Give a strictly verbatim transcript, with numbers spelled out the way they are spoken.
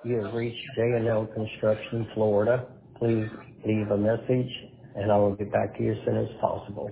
You have reached J and L Construction, Florida. Please leave a message, and I will get back to you as soon as possible.